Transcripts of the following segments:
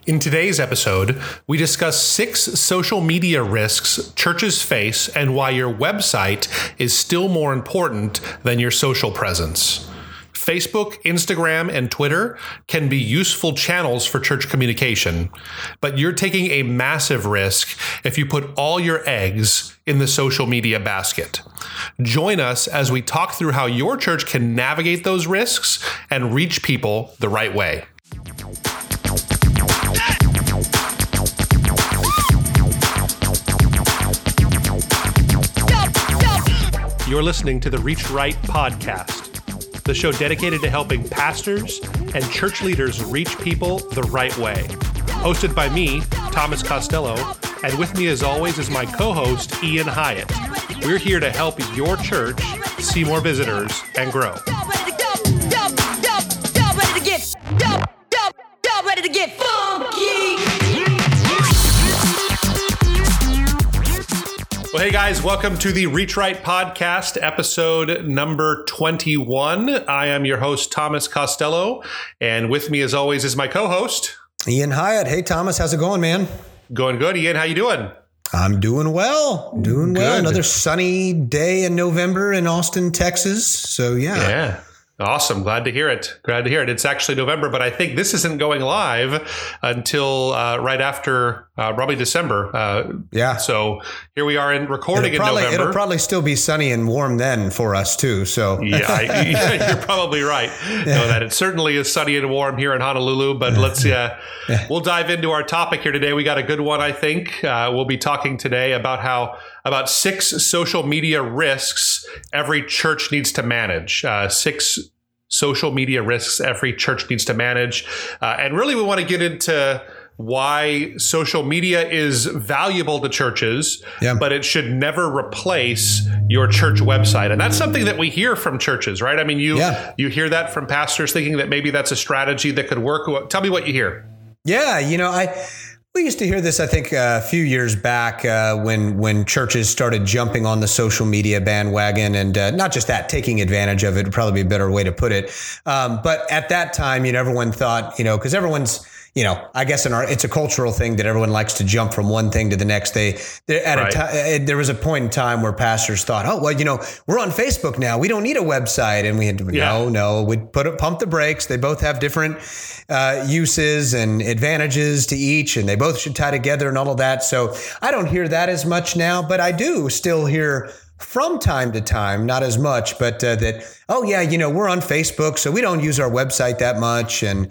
In today's episode, we discuss 6 social media risks churches face and why your website is still more important than your social presence. Facebook, Instagram, and Twitter can be useful channels for church communication, but you're taking a massive risk if you put all your eggs in the social media basket. Join us as we talk through how your church can navigate those risks and reach people the right way. You're listening to the Reach Right podcast, the show dedicated to helping pastors and church leaders reach people the right way. Hosted by me, Thomas Costello, and with me as always is my co-host, Ian Hyatt. We're here to help your church see more visitors and grow. Ready to get funky. Well, hey guys, welcome to the Reach Right podcast, episode number 21. I am your host, Thomas Costello, and with me as always is my co-host, Ian Hyatt. Hey, Thomas, how's it going, man? Going good. Ian, how you doing? I'm doing well. Doing well. Good. Another sunny day in November in Austin, Texas. So, yeah. Awesome. Glad to hear it. It's actually November, but I think this isn't going live until right after probably December. So here we are recording in November. It'll probably still be sunny and warm then for us too. So yeah, you're probably right. Know that it certainly is sunny and warm here in Honolulu, but we'll dive into our topic here today. We got a good one, I think. We'll be talking today about 6 social media risks every church needs to manage. 6 social media risks every church needs to manage. And really, we want to get into why social media is valuable to churches, but it should never replace your church website. And that's something that we hear from churches, right? I mean, you hear that from pastors thinking that maybe that's a strategy that could work. Tell me what you hear. Yeah, we used to hear this, I think, a few years back when churches started jumping on the social media bandwagon, and not just that, taking advantage of it would probably be a better way to put it. But at that time, everyone thought, because everyone's, I guess it's a cultural thing that everyone likes to jump from one thing to the next. There was a point in time where pastors thought, oh, well, we're on Facebook now. We don't need a website. And we had to, no, we'd pump the brakes. They both have different uses and advantages to each, and they both should tie together and all of that. So I don't hear that as much now, but I do still hear from time to time, not as much, but we're on Facebook, so we don't use our website that much. And,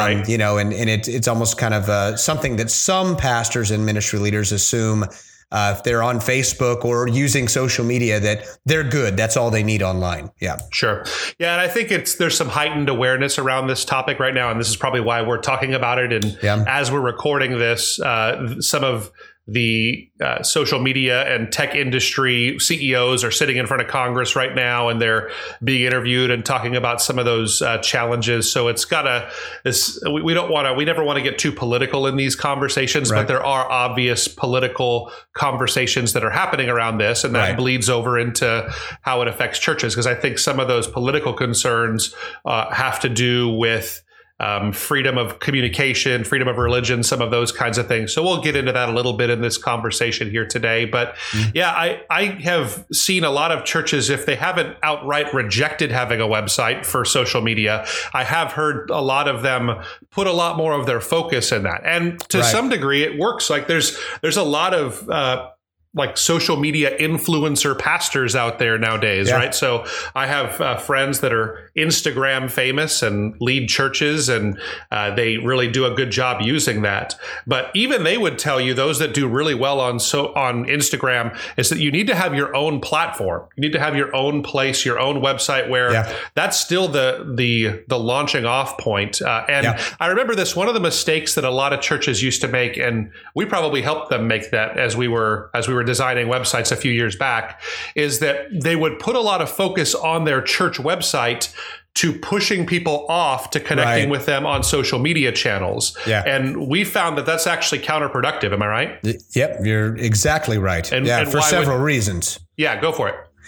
it's almost kind of something that some pastors and ministry leaders assume if they're on Facebook or using social media that they're good. That's all they need online. Yeah. Sure. Yeah. And I think there's some heightened awareness around this topic right now. And this is probably why we're talking about it. And as we're recording this, some of the social media and tech industry CEOs are sitting in front of Congress right now, and they're being interviewed and talking about some of those challenges. So it's we never want to get too political in these conversations, but there are obvious political conversations that are happening around this, and that bleeds over into how it affects churches. Because I think some of those political concerns have to do with freedom of communication, freedom of religion, some of those kinds of things. So we'll get into that a little bit in this conversation here today. But I have seen a lot of churches, if they haven't outright rejected having a website for social media, I have heard a lot of them put a lot more of their focus in that. And to some degree, it works. Like there's a lot of social media influencer pastors out there nowadays, right? So I have friends that are Instagram famous and lead churches, and they really do a good job using that. But even they would tell you, those that do really well on Instagram, is that you need to have your own platform. You need to have your own place, your own website, where that's still the launching off point. I remember this, one of the mistakes that a lot of churches used to make, and we probably helped them make that as we were designing websites a few years back, is that they would put a lot of focus on their church website to pushing people off to connecting with them on social media channels. And we found that that's actually counterproductive. Am I right? Yep, you're exactly right. And for several reasons. Yeah, go for it.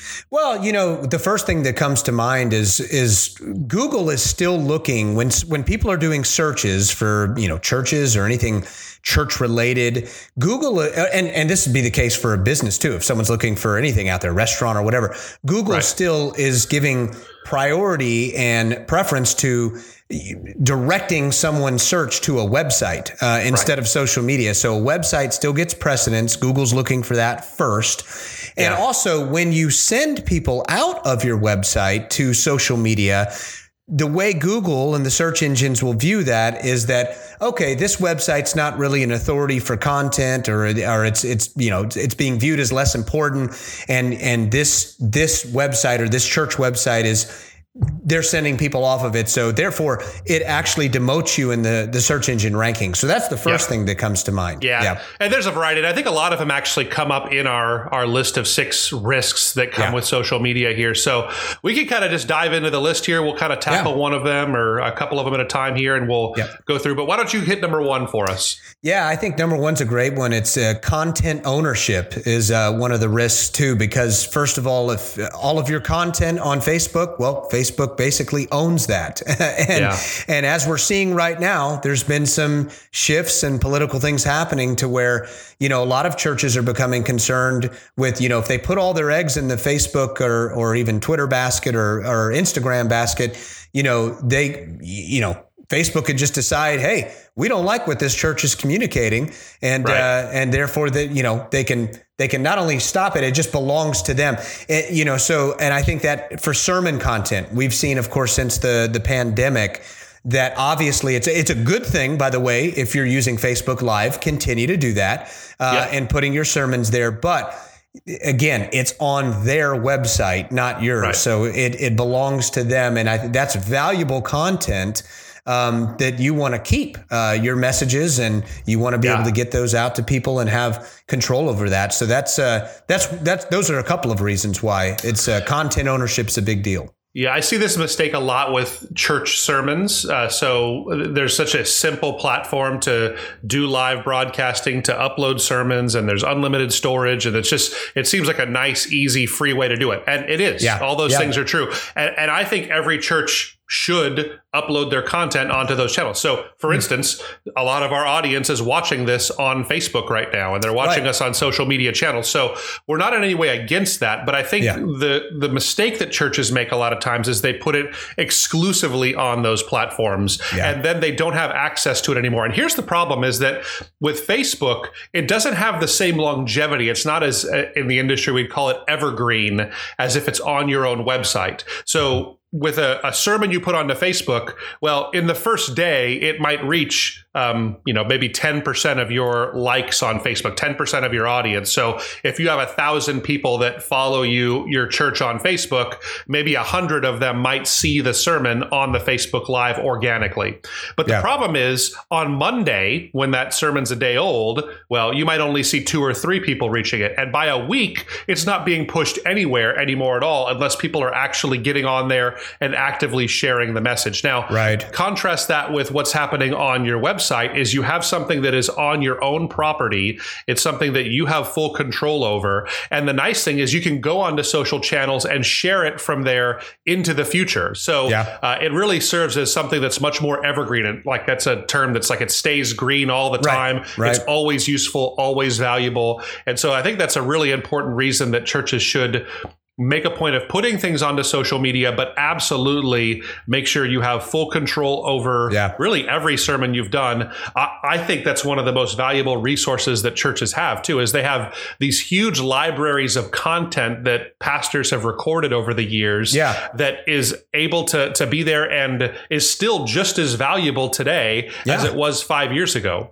Well, the first thing that comes to mind is Google is still looking when people are doing searches for, churches or anything church related. Google, and this would be the case for a business too. If someone's looking for anything out there, restaurant or whatever, Google still is giving priority and preference to directing someone's search to a website instead of social media. So a website still gets precedence. Google's looking for that first. And also when you send people out of your website to social media, the way Google and the search engines will view that is that, okay, this website's not really an authority for content, or it's being viewed as less important. And this website or this church website they're sending people off of it. So therefore it actually demotes you in the search engine ranking. So that's the first thing that comes to mind. Yeah. And there's a variety. And I think a lot of them actually come up in our list of 6 risks that come with social media here. So we can kind of just dive into the list here. We'll kind of tackle one of them or a couple of them at a time here, and we'll go through. But why don't you hit number 1 for us? Yeah, I think number 1's a great one. It's content ownership is one of the risks too, because first of all, if all of your content on Facebook, Facebook basically owns that. And as we're seeing right now, there's been some shifts and political things happening to where, a lot of churches are becoming concerned with, if they put all their eggs in the Facebook or even Twitter basket or Instagram basket, Facebook could just decide, hey, we don't like what this church is communicating, and therefore that they can not only stop it, it just belongs to them. So and I think that for sermon content, we've seen, of course, since the pandemic, that obviously it's a good thing, by the way, if you're using Facebook Live, continue to do that and putting your sermons there, but again, it's on their website, not yours. Right. So it belongs to them, and I think that's valuable content that you want to keep your messages, and you want to be able to get those out to people and have control over that. So that's those are a couple of reasons why it's content ownership's a big deal. Yeah, I see this mistake a lot with church sermons. So there's such a simple platform to do live broadcasting, to upload sermons, and there's unlimited storage. And it seems like a nice, easy, free way to do it. And it is. Yeah. All those things are true. And I think every church should upload their content onto those channels. So, for instance, a lot of our audience is watching this on Facebook right now, and they're watching us on social media channels. So we're not in any way against that. But I think the mistake that churches make a lot of times is they put it exclusively on those platforms, and then they don't have access to it anymore. And here's the problem is that with Facebook, it doesn't have the same longevity. It's not as, in the industry, we'd call it evergreen, as if it's on your own website. So with a sermon you put onto Facebook, well, in the first day, it might reach, maybe 10% of your likes on Facebook, 10% of your audience. So if you have 1,000 people that follow your church on Facebook, maybe 100 of them might see the sermon on the Facebook Live organically. But the problem is on Monday, when that sermon's a day old, well, you might only see 2 or 3 people reaching it. And by a week, it's not being pushed anywhere anymore at all, unless people are actually getting on there and actively sharing the message. Now, contrast that with what's happening on your website is you have something that is on your own property. It's something that you have full control over. And the nice thing is you can go onto social channels and share it from there into the future. So it really serves as something that's much more evergreen. And like that's a term that's like it stays green all the time. It's always useful, always valuable. And so I think that's a really important reason that churches should make a point of putting things onto social media, but absolutely make sure you have full control over really every sermon you've done. I think that's one of the most valuable resources that churches have too, is they have these huge libraries of content that pastors have recorded over the years that is able to be there and is still just as valuable today as it was 5 years ago.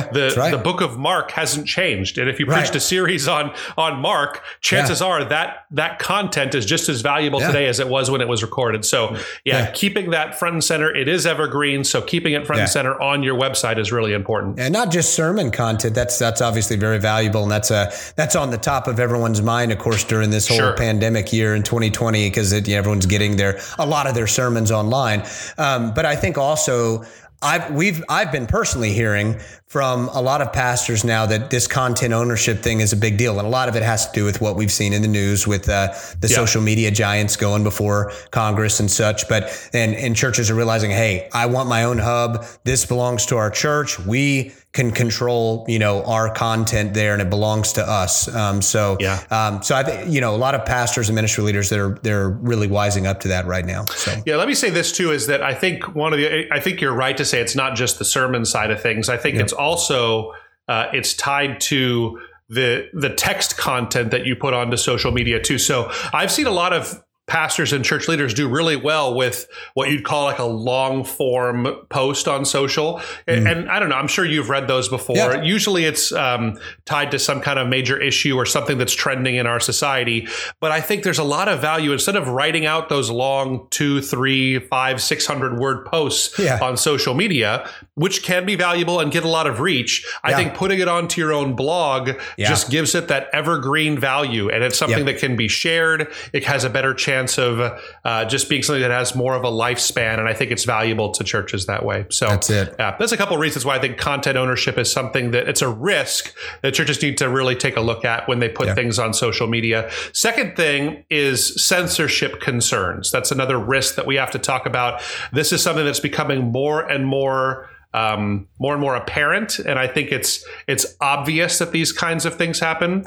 The book of Mark hasn't changed. And if you preached a series on Mark, chances are that content is just as valuable today as it was when it was recorded. So keeping that front and center, it is evergreen. So keeping it front and center on your website is really important. And not just sermon content. That's obviously very valuable. And that's on the top of everyone's mind, of course, during this whole pandemic year in 2020, because everyone's getting a lot of their sermons online. But I think also I've been personally hearing from a lot of pastors now that this content ownership thing is a big deal. And a lot of it has to do with what we've seen in the news with the social media giants going before Congress and such. And churches are realizing, hey, I want my own hub. This belongs to our church. We can control, our content there, and it belongs to us. So I think, a lot of pastors and ministry leaders they're really wising up to that right now. So let me say this too, is that I think I think you're right to say it's not just the sermon side of things. I think it's also it's tied to the text content that you put onto social media too. So I've seen a lot of pastors and church leaders do really well with what you'd call like a long form post on social. And I don't know, I'm sure you've read those before. Yeah. Usually it's tied to some kind of major issue or something that's trending in our society. But I think there's a lot of value, instead of writing out those long 200, 300, 500, 600 word posts on social media, which can be valuable and get a lot of reach. I think putting it onto your own blog just gives it that evergreen value. And it's something that can be shared. It has a better chance of just being something that has more of a lifespan. And I think it's valuable to churches that way. So that's it. There's a couple of reasons why I think content ownership is something that it's a risk that churches need to really take a look at when they put things on social media. Second thing is censorship concerns. That's another risk that we have to talk about. This is something that's becoming more and more apparent, and I think it's obvious that these kinds of things happen.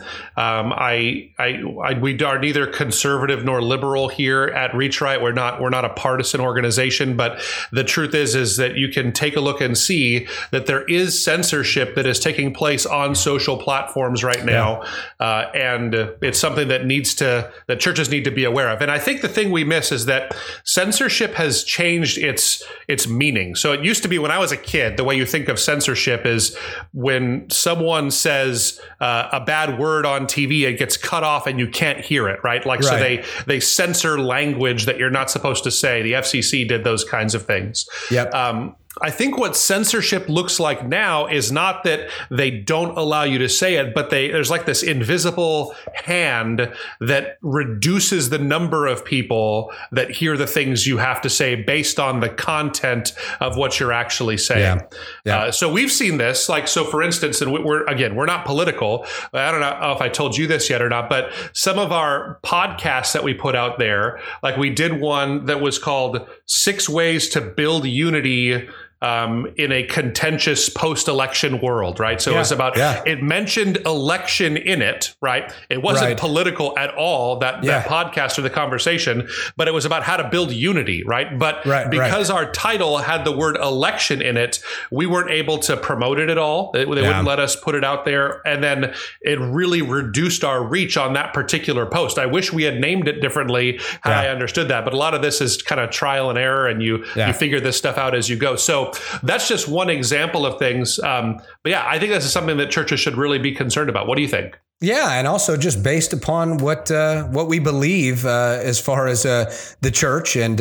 We are neither conservative nor liberal here at Reach Right. We're not a partisan organization, but the truth is that you can take a look and see that there is censorship that is taking place on social platforms right now, and it's something that churches need to be aware of. And I think the thing we miss is that censorship has changed its meaning. So it used to be, when I was a kid, the way you think of censorship is when someone says a bad word on TV, it gets cut off and you can't hear it, right? So they censor language that you're not supposed to say. The FCC did those kinds of things. Yep. I think what censorship looks like now is not that they don't allow you to say it, but there's like this invisible hand that reduces the number of people that hear the things you have to say based on the content of what you're actually saying. So we've seen this, so for instance, and we're not political. I don't know if I told you this yet or not, but some of our podcasts that we put out there, we did one that was called 6 Ways to Build Unity in a contentious post-election world, right? So it was about, it mentioned election in it, right? It wasn't political at all, that podcast or the conversation, but it was about how to build unity, right? But because our title had the word election in it, we weren't able to promote it at all. They wouldn't let us put it out there. And then it really reduced our reach on that particular post. I wish we had named it differently had I understood that, but a lot of this is kind of trial and error, and you figure this stuff out as you go. So that's just one example of things. But I think this is something that churches should really be concerned about. What do you think? Yeah, and also just based upon what we believe as far as the church and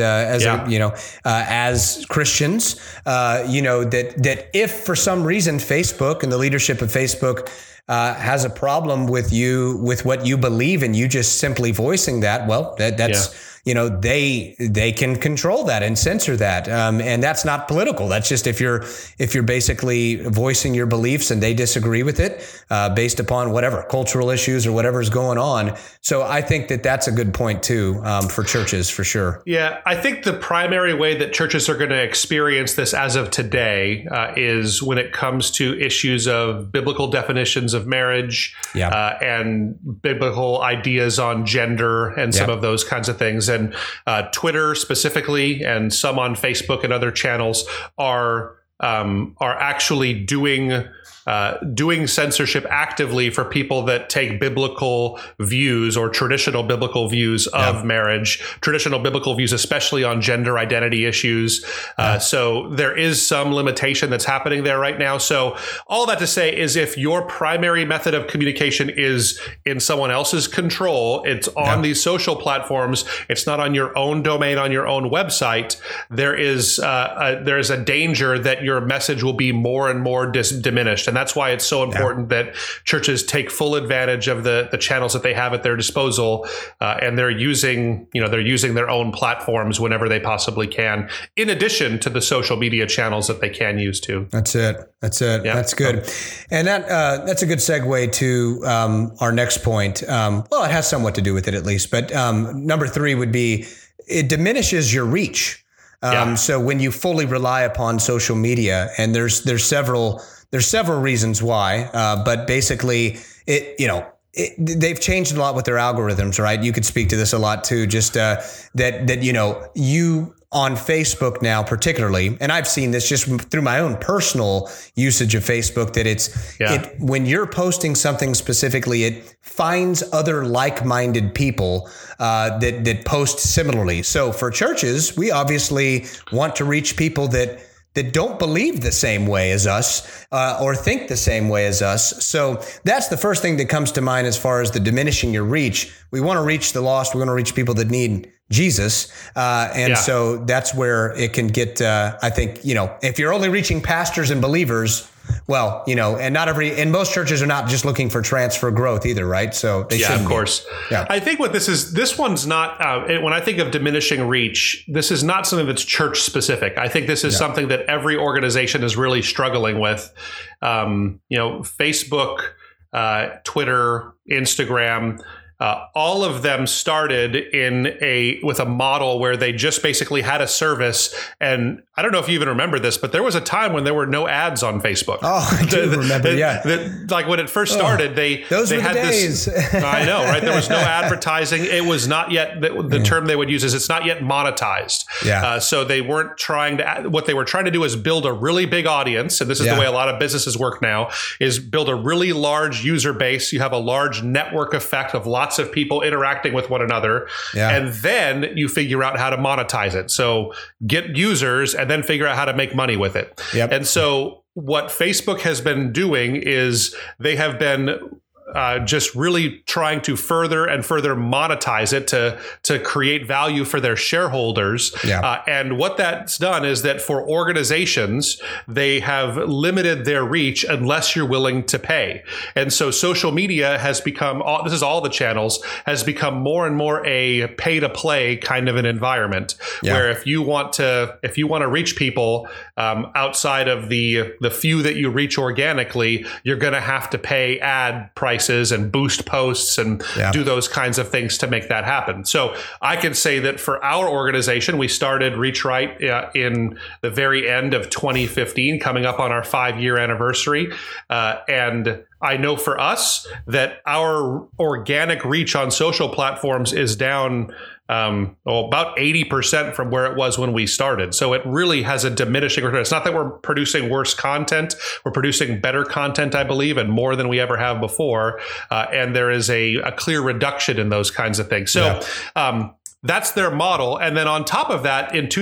as Christians, that if for some reason Facebook and the leadership of Facebook has a problem with what you believe and you just simply voicing that, well, that's they can control that and censor that. And that's not political. That's just if you're basically voicing your beliefs and they disagree with it based upon whatever cultural issues or whatever's going on. So I think that's a good point too for churches, for sure. Yeah, I think the primary way that churches are going to experience this as of today is when it comes to issues of biblical definitions of marriage and biblical ideas on gender and some of those kinds of things. And Twitter specifically, and some on Facebook and other channels are actually doing censorship actively for people that take biblical views or traditional biblical views of marriage, traditional biblical views, especially on gender identity issues. So there is some limitation that's happening there right now. So all that to say is, if your primary method of communication is in someone else's control, it's on these social platforms, it's not on your own domain, on your own website, there is a danger that your message will be more and more diminished diminished. And that's why it's so important that churches take full advantage of the channels that they have at their disposal, and they're using their own platforms whenever they possibly can, in addition to the social media channels that they can use too. That's it. Yeah. That's good. And that's a good segue to our next point. Well, it has somewhat to do with it at least, but number 3 would be it diminishes your reach. So when you fully rely upon social media, and there's several reasons why, but basically they've changed a lot with their algorithms, right? You could speak to this a lot too, just that you on Facebook now particularly, and I've seen this just through my own personal usage of Facebook, that when you're posting something specifically, it finds other like-minded people that post similarly. So for churches, we obviously want to reach people that don't believe the same way as us or think the same way as us. So that's the first thing that comes to mind as far as the diminishing your reach. We want to reach the lost. We want to reach people that need Jesus. So that's where it can get, I think, if you're only reaching pastors and believers, well, and most churches are not just looking for transfer growth either, right? So they should. Of course. Yeah. I think this one's not, when I think of diminishing reach, this is not something that's church specific. I think this is something that every organization is really struggling with. Facebook, Twitter, Instagram, all of them started with a model where they just basically had a service. And I don't know if you even remember this, but there was a time when there were no ads on Facebook. Oh, I do remember. Like when it first started, they were the had days. I know, right? There was no advertising. It was not yet the term they would use is it's not yet monetized. So they weren't what they were trying to do is build a really big audience. And this is the way a lot of businesses work now, is build a really large user base. You have a large network effect of lots of people interacting with one another. And then you figure out how to monetize it. So get users and then figure out how to make money with it. And so what Facebook has been doing is they have been just really trying to further and further monetize it to create value for their shareholders. And what that's done is that for organizations, they have limited their reach unless you're willing to pay. And so social media has become, this is all the channels, has become more and more a pay to play kind of an environment where if you want to reach people outside of the few that you reach organically, you're going to have to pay ad prices and boost posts and do those kinds of things to make that happen. So I can say that for our organization, we started Reach Right in the very end of 2015, coming up on our 5-year anniversary. And I know for us that our organic reach on social platforms is down about 80% from where it was when we started. So it really has a diminishing return. It's not that we're producing worse content. We're producing better content, I believe, and more than we ever have before. And there is a clear reduction in those kinds of things. So that's their model. And then on top of that, in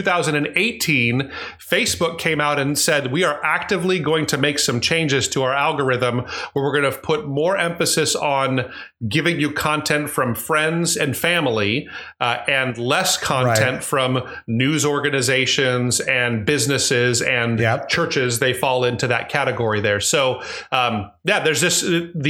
2018, Facebook came out and said, we are actively going to make some changes to our algorithm where we're going to put more emphasis on giving you content from friends and family and less content from news organizations and businesses and churches. They fall into that category there. So, there's just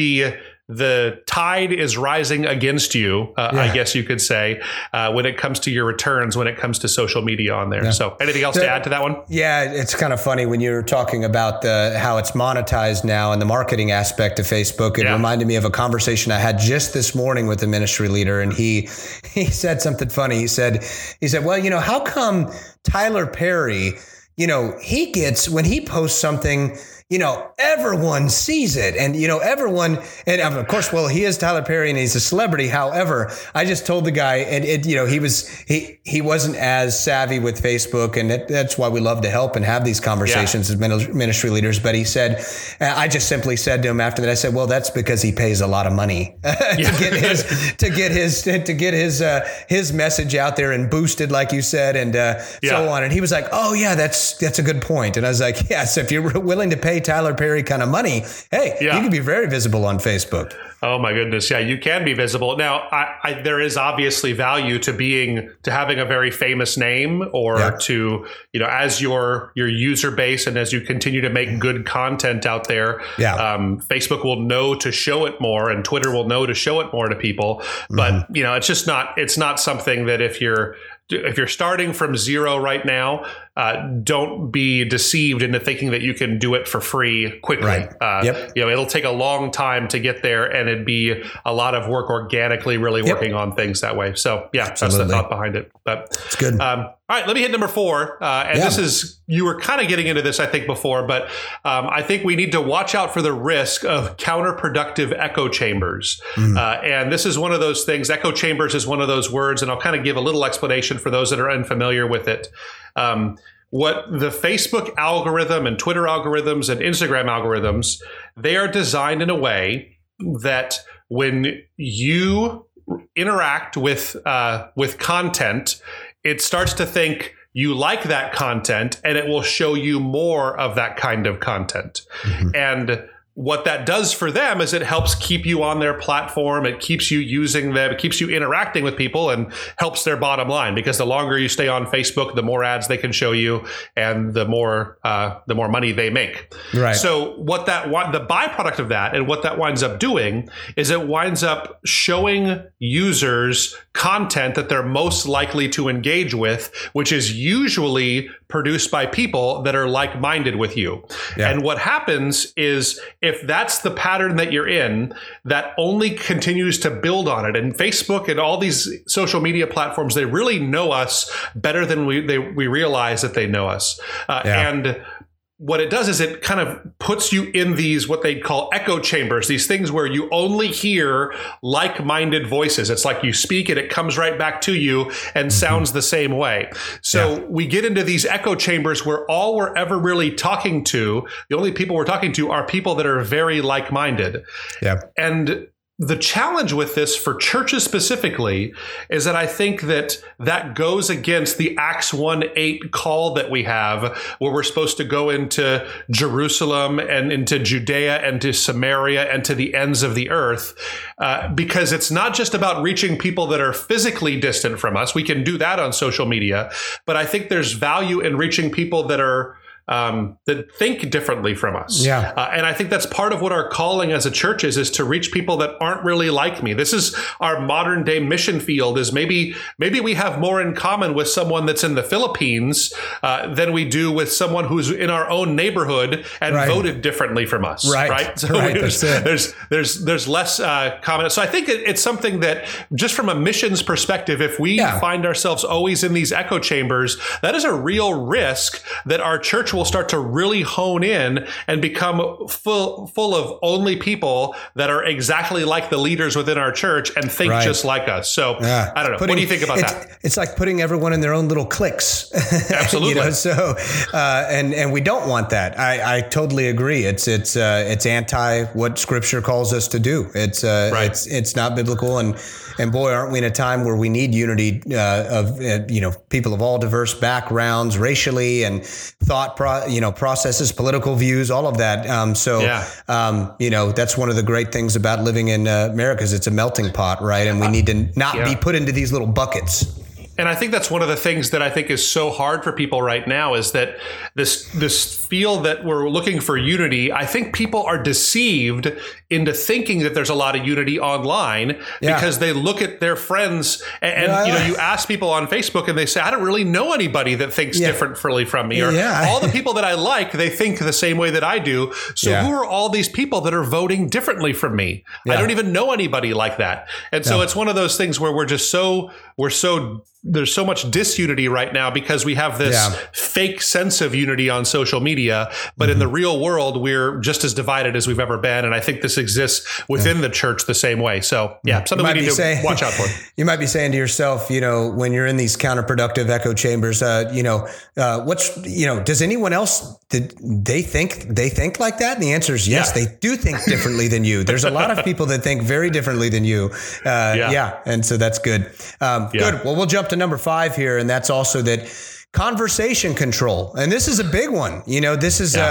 the tide is rising against you, I guess you could say, when it comes to your returns, when it comes to social media on there. So anything else to add to that one? Yeah, it's kind of funny when you're talking about how it's monetized now and the marketing aspect of Facebook. It reminded me of a conversation I had just this morning with a ministry leader. And he said something funny. He said, well, how come Tyler Perry, he gets, when he posts something, everyone sees it and, everyone, and of course, well, he is Tyler Perry and he's a celebrity. However, I just told the guy and he wasn't as savvy with Facebook, and that's why we love to help and have these conversations as ministry leaders. But he said, I just simply said to him after that, I said, well, that's because he pays a lot of money to get his message out there and boosted, like you said, and so on. And he was like, oh yeah, that's a good point. And I was like, yes, if you're willing to pay pay Tyler Perry kind of money, hey, you can be very visible on Facebook. Oh my goodness. Yeah, you can be visible. Now, there is obviously value to having a very famous name, or to, as your user base and as you continue to make good content out there, Facebook will know to show it more and Twitter will know to show it more to people. But, it's not something that if you're starting from zero right now, don't be deceived into thinking that you can do it for free quickly. Right. It'll take a long time to get there, and it'd be a lot of work organically really working on things that way. So that's the thought behind it. But it's good. All right, let me hit number 4. This is, you were kind of getting into this, I think, before, but I think we need to watch out for the risk of counterproductive echo chambers. And this is one of those things. Echo chambers is one of those words, and I'll kind of give a little explanation for those that are unfamiliar with it. What the Facebook algorithm and Twitter algorithms and Instagram algorithms, they are designed in a way that when you interact with content, it starts to think you like that content, and it will show you more of that kind of content. And what that does for them is it helps keep you on their platform. It keeps you using them. It keeps you interacting with people and helps their bottom line, because the longer you stay on Facebook, the more ads they can show you and the more money they make. Right. So the byproduct of that, and what that winds up doing, is it winds up showing users content that they're most likely to engage with, which is usually produced by people that are like-minded with you. And what happens is, if that's the pattern that you're in, that only continues to build on it. And Facebook and all these social media platforms, they really know us better than we realize that they know us. And what it does is it kind of puts you in these, what they call echo chambers, these things where you only hear like-minded voices. It's like you speak and it comes right back to you and sounds the same way. So we get into these echo chambers where all we're ever really talking to, the only people we're talking to, are people that are very like-minded. And the challenge with this for churches specifically is that I think that goes against the Acts 1:8 call that we have, where we're supposed to go into Jerusalem and into Judea and to Samaria and to the ends of the earth, because it's not just about reaching people that are physically distant from us. We can do that on social media, but I think there's value in reaching people that are that think differently from us. And I think that's part of what our calling as a church is to reach people that aren't really like me. This is our modern day mission field, is maybe we have more in common with someone that's in the Philippines than we do with someone who's in our own neighborhood and voted differently from us. So there's less common. So I think it's something that, just from a missions perspective, if we find ourselves always in these echo chambers, that is a real risk that our church will start to really hone in and become full of only people that are exactly like the leaders within our church and think just like us. So I don't know. What do you think about that? It's like putting everyone in their own little cliques. Absolutely. And we don't want that. I totally agree. It's anti what Scripture calls us to do. It's not biblical. And boy, aren't we in a time where we need unity of people of all diverse backgrounds, racially, and thought processes, political views, all of that. That's one of the great things about living in America, is it's a melting pot, right? And we need to not be put into these little buckets. And I think that's one of the things that I think is so hard for people right now, is that this feel that we're looking for unity. I think people are deceived into thinking that there's a lot of unity online because they look at their friends and you ask people on Facebook and they say, I don't really know anybody that thinks differently from me, or all the people that I like, they think the same way that I do. So who are all these people that are voting differently from me? I don't even know anybody like that. And so it's one of those things where there's so much disunity right now because we have this fake sense of unity on social media, but in the real world, we're just as divided as we've ever been. And I think this exists within the church the same way. So something we need to watch out for. You might be saying to yourself, when you're in these counterproductive echo chambers, does anyone else, they think like that? And the answer is yes, they do think differently than you. There's a lot of people that think very differently than you. And so that's good. Good. Well, we'll jump to number 5 here. And that's also that conversation control. And this is a big one. This is,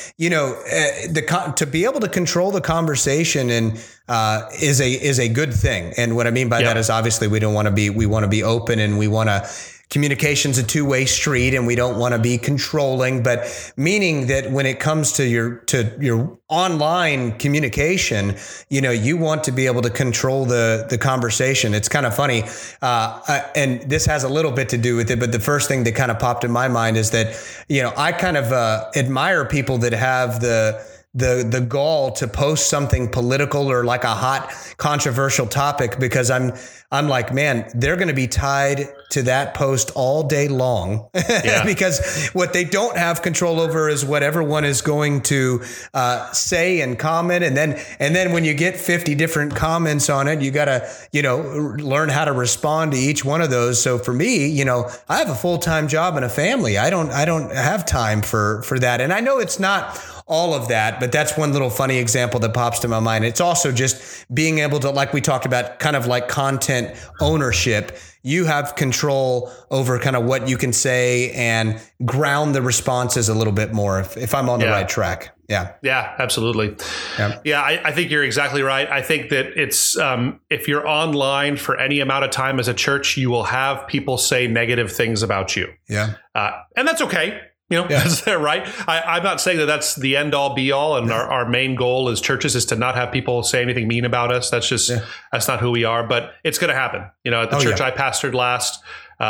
to be able to control the conversation and is a good thing. And what I mean by that is obviously we want to be open, and we want to, communication's a two-way street, and we don't want to be controlling, but meaning that when it comes to your online communication, you want to be able to control the conversation. It's kind of funny. And this has a little bit to do with it, but the first thing that kind of popped in my mind is that, I kind of admire people that have the gall to post something political or like a hot controversial topic, because I'm like, man, they're going to be tied to that post all day long because what they don't have control over is what everyone is going to say and comment. And then when you get 50 different comments on it, you got to, learn how to respond to each one of those. So for me, I have a full-time job and a family. I don't have time for that. And I know it's not all of that, but that's one little funny example that pops to my mind. It's also just being able to, like we talked about, kind of like content ownership. You have control over kind of what you can say and ground the responses a little bit more if I'm on the right track. Yeah. Yeah, absolutely. Yeah, I think you're exactly right. I think that it's if you're online for any amount of time as a church, you will have people say negative things about you. Yeah. And that's okay. That's right. I'm not saying that that's the end all be all. And our main goal as churches is to not have people say anything mean about us. That's just, that's not who we are, but it's going to happen. At the church I pastored last,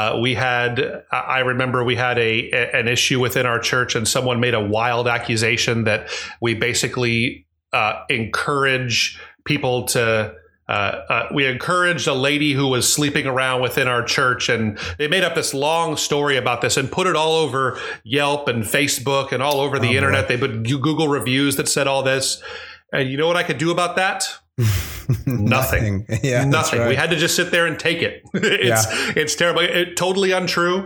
I remember we had an issue within our church, and someone made a wild accusation that we basically encourage people to, we encouraged a lady who was sleeping around within our church, and they made up this long story about this and put it all over Yelp and Facebook and all over the internet. They put Google reviews that said all this. And you know what I could do about that? Nothing. Yeah, nothing. Right. We had to just sit there and take it. It's terrible. Totally untrue.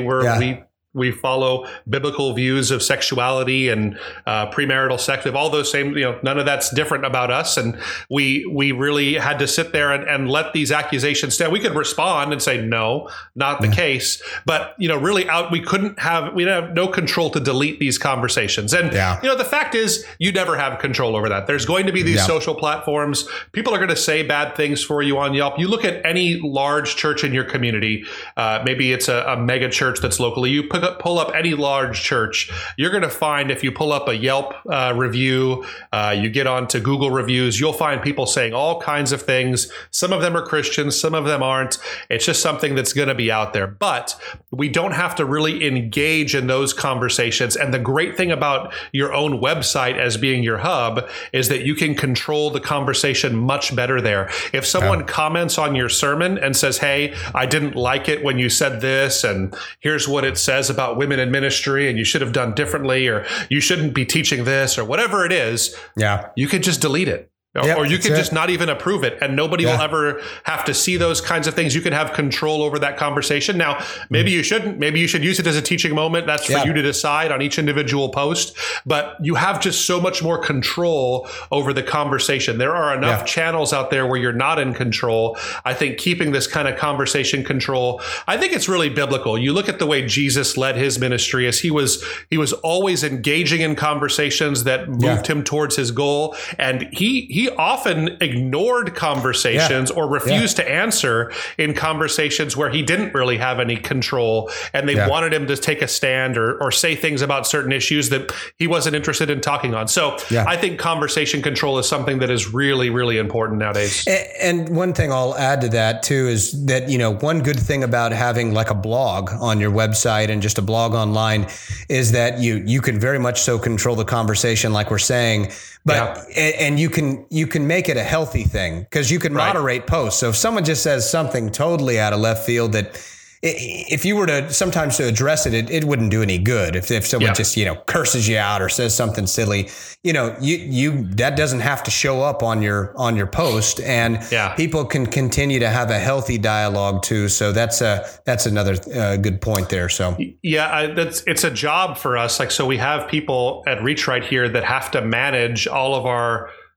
We follow biblical views of sexuality and premarital sex, all those same, none of that's different about us. And we really had to sit there and let these accusations stand. We could respond and say, no, not the case. But, really we didn't have no control to delete these conversations. And, the fact is you never have control over that. There's going to be these social platforms. People are going to say bad things for you on Yelp. You look at any large church in your community, maybe it's a mega church that's locally, you pull up any large church, you're going to find, if you pull up a Yelp review, you get onto Google reviews, you'll find people saying all kinds of things. Some of them are Christians, some of them aren't. It's just something that's going to be out there. But we don't have to really engage in those conversations. And the great thing about your own website as being your hub is that you can control the conversation much better there. If someone comments on your sermon and says, hey, I didn't like it when you said this, and here's what it says about women in ministry, and you should have done differently, or you shouldn't be teaching this, or whatever it is, you could just delete it. Or you can just not even approve it, and nobody will ever have to see those kinds of things. You can have control over that conversation. Now, maybe you shouldn't. Maybe you should use it as a teaching moment. That's for you to decide on each individual post. But you have just so much more control over the conversation. There are enough channels out there where you're not in control. I think keeping this kind of conversation control, I think it's really biblical. You look at the way Jesus led his ministry, as he was always engaging in conversations that moved him towards his goal, and he often ignored conversations or refused to answer in conversations where he didn't really have any control, and they wanted him to take a stand or say things about certain issues that he wasn't interested in talking on. So I think conversation control is something that is really, really important nowadays. And one thing I'll add to that too is that, one good thing about having like a blog on your website and just a blog online is that you can very much so control the conversation, like we're saying. But and you can make it a healthy thing, because you can moderate posts. So if someone just says something totally out of left field that if you were to sometimes to address it, it wouldn't do any good. If someone just, curses you out or says something silly, you that doesn't have to show up on your post, and people can continue to have a healthy dialogue too. So that's another good point there. So it's a job for us. So we have people at Reach Right here that have to manage all of our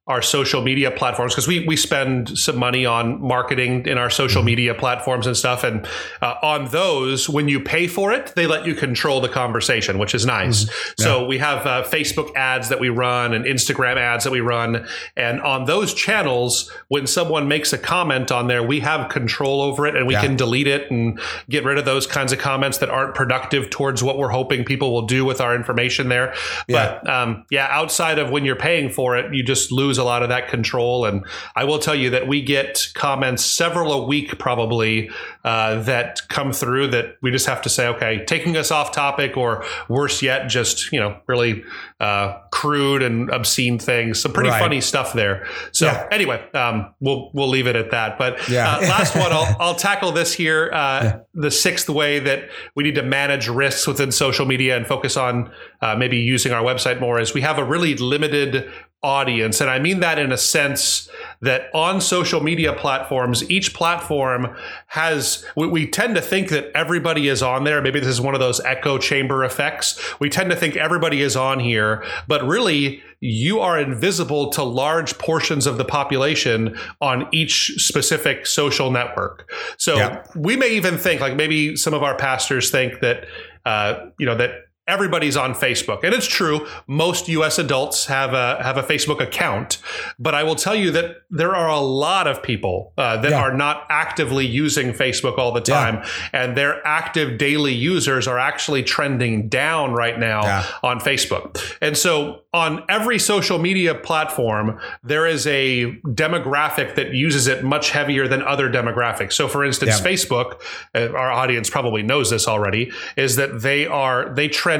our social media platforms, because we spend some money on marketing in our social media platforms and stuff. And on those, when you pay for it, they let you control the conversation, which is nice. So we have Facebook ads that we run and Instagram ads that we run. And on those channels, when someone makes a comment on there, we have control over it, and we can delete it and get rid of those kinds of comments that aren't productive towards what we're hoping people will do with our information there. But outside of when you're paying for it, you just lose a lot of that control. And I will tell you that we get comments several a week probably that come through that we just have to say, okay, taking us off topic, or worse yet, just, really crude and obscene things. Some pretty funny stuff there. So anyway, we'll leave it at that. But last one, I'll tackle this here. The sixth way that we need to manage risks within social media and focus on maybe using our website more is we have a really limited audience. And I mean that in a sense that on social media platforms, each platform has, we tend to think that everybody is on there. Maybe this is one of those echo chamber effects. We tend to think everybody is on here, but really you are invisible to large portions of the population on each specific social network. So we may even think, like maybe some of our pastors think that, that everybody's on Facebook. And it's true. Most US adults have a Facebook account. But I will tell you that there are a lot of people that are not actively using Facebook all the time. And their active daily users are actually trending down right now on Facebook. And so on every social media platform, there is a demographic that uses it much heavier than other demographics. So for instance, Facebook, our audience probably knows this already, is that they trend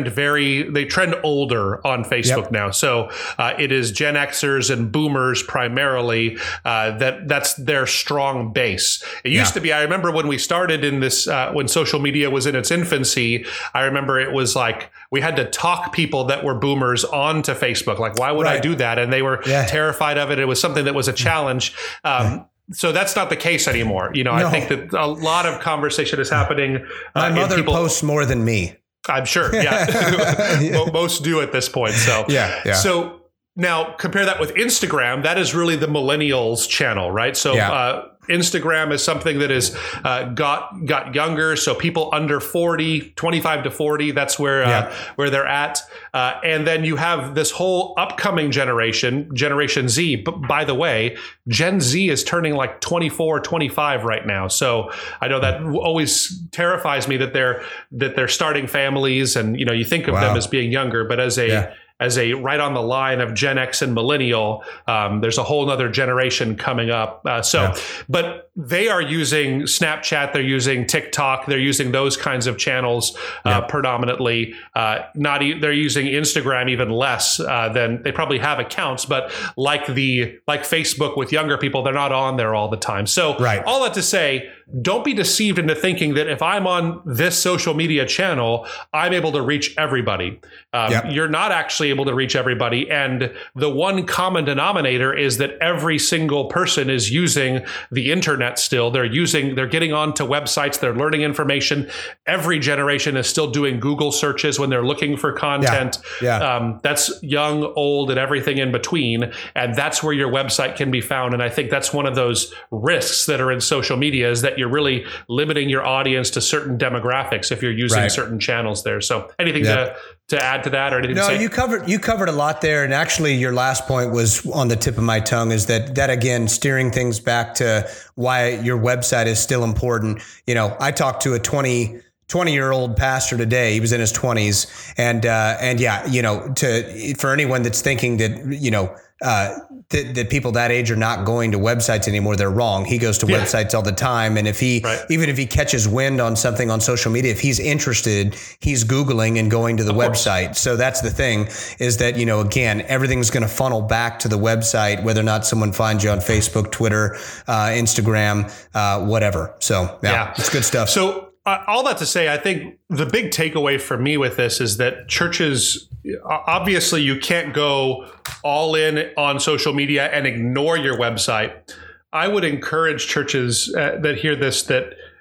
older on Facebook now. So it is Gen Xers and Boomers primarily that's their strong base. It used to be, I remember when we started in this, when social media was in its infancy, I remember it was like we had to talk people that were Boomers onto Facebook. Like, why would I do that? And they were terrified of it. It was something that was a challenge. So that's not the case anymore. I think that a lot of conversation is happening. My mother posts more than me. I'm sure. Most do at this point. So, So now compare that with Instagram. That is really the millennials channel, right? So, Instagram is something that is got younger. So people under 40, 25 to 40, that's where they're at. And then you have this whole upcoming generation, Generation Z. But by the way, Gen Z is turning like 24, 25 right now. So I know that always terrifies me that they're starting families, and you think of them as being younger, but as a right on the line of Gen X and millennial, there's a whole nother generation coming up. But they are using Snapchat, they're using TikTok, they're using those kinds of channels predominantly. They're using Instagram even less than they probably have accounts, but like Facebook with younger people, they're not on there all the time. So all that to say, don't be deceived into thinking that if I'm on this social media channel, I'm able to reach everybody. You're not actually able to reach everybody. And the one common denominator is that every single person is using the internet still. They're getting onto websites, they're learning information. Every generation is still doing Google searches when they're looking for content. That's young, old, and everything in between. And that's where your website can be found. And I think that's one of those risks that are in social media, is that you're really limiting your audience to certain demographics if you're using certain channels there. So anything to add to that, or anything to say? You covered a lot there. And actually your last point was on the tip of my tongue, is that again, steering things back to why your website is still important. I talked to a 20-year-old pastor today. He was in his 20s. And for anyone that's thinking that, that people that age are not going to websites anymore, they're wrong. He goes to websites all the time. And if even if he catches wind on something on social media, if he's interested, he's Googling and going to the website. So that's the thing, is that, again, everything's going to funnel back to the website, whether or not someone finds you on Facebook, Twitter, Instagram, whatever. So it's good stuff. So all that to say, I think the big takeaway for me with this is that churches, obviously you can't go all in on social media and ignore your website. I would encourage churches that hear this, that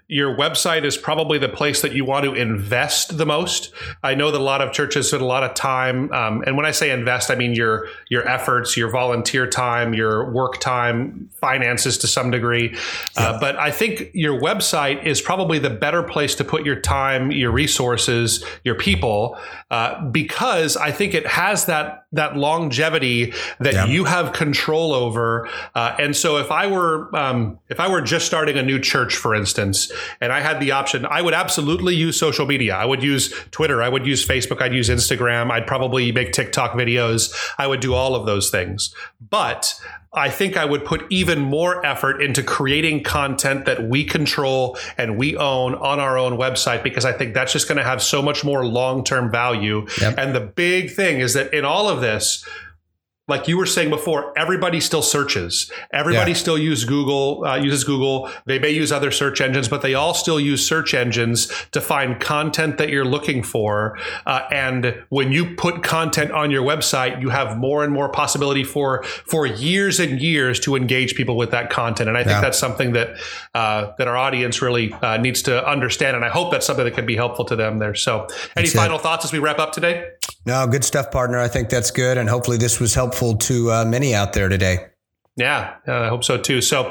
your website is probably the place that you want to invest the most. I know that a lot of churches spend a lot of time, and when I say invest, I mean your efforts, your volunteer time, your work time, finances to some degree. But I think your website is probably the better place to put your time, your resources, your people, because I think it has that longevity that you have control over. And so if I were just starting a new church, for instance, and I had the option, I would absolutely use social media. I would use Twitter. I would use Facebook. I'd use Instagram. I'd probably make TikTok videos. I would do all of those things. But I think I would put even more effort into creating content that we control and we own on our own website, because I think that's just going to have so much more long-term value. Yep. And the big thing is that in all of this, like you were saying before, everybody still searches. Everybody still uses Google. They may use other search engines, but they all still use search engines to find content that you're looking for. And when you put content on your website, you have more and more possibility for years and years to engage people with that content. And I think that's something that our audience really needs to understand. And I hope that's something that can be helpful to them there. So any final thoughts as we wrap up today? No, good stuff, partner. I think that's good. And hopefully this was helpful to many out there today. Yeah, I hope so too. So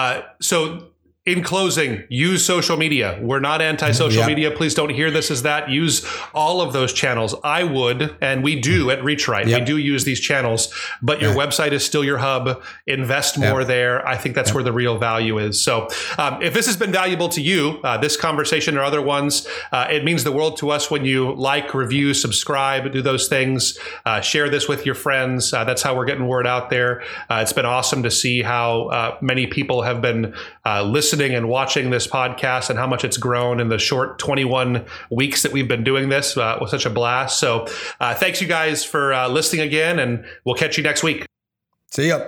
in closing, use social media. We're not anti-social media. Please don't hear this as that. Use all of those channels. I would, and we do at Reach Right. We do use these channels, but your website is still your hub. Invest more there. I think that's where the real value is. So if this has been valuable to you, this conversation or other ones, it means the world to us when you like, review, subscribe, do those things. Share this with your friends. That's how we're getting word out there. It's been awesome to see how many people have been listening and watching this podcast and how much it's grown in the short 21 weeks that we've been doing this. It was such a blast. So thanks you guys for listening again, and we'll catch you next week. See ya.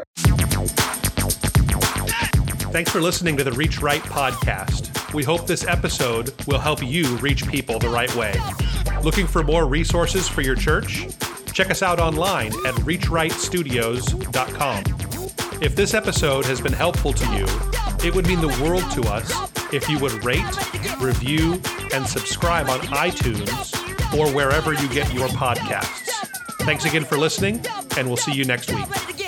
Thanks for listening to the Reach Right podcast. We hope this episode will help you reach people the right way. Looking for more resources for your church? Check us out online at reachrightstudios.com. If this episode has been helpful to you, it would mean the world to us if you would rate, review, and subscribe on iTunes or wherever you get your podcasts. Thanks again for listening, and we'll see you next week.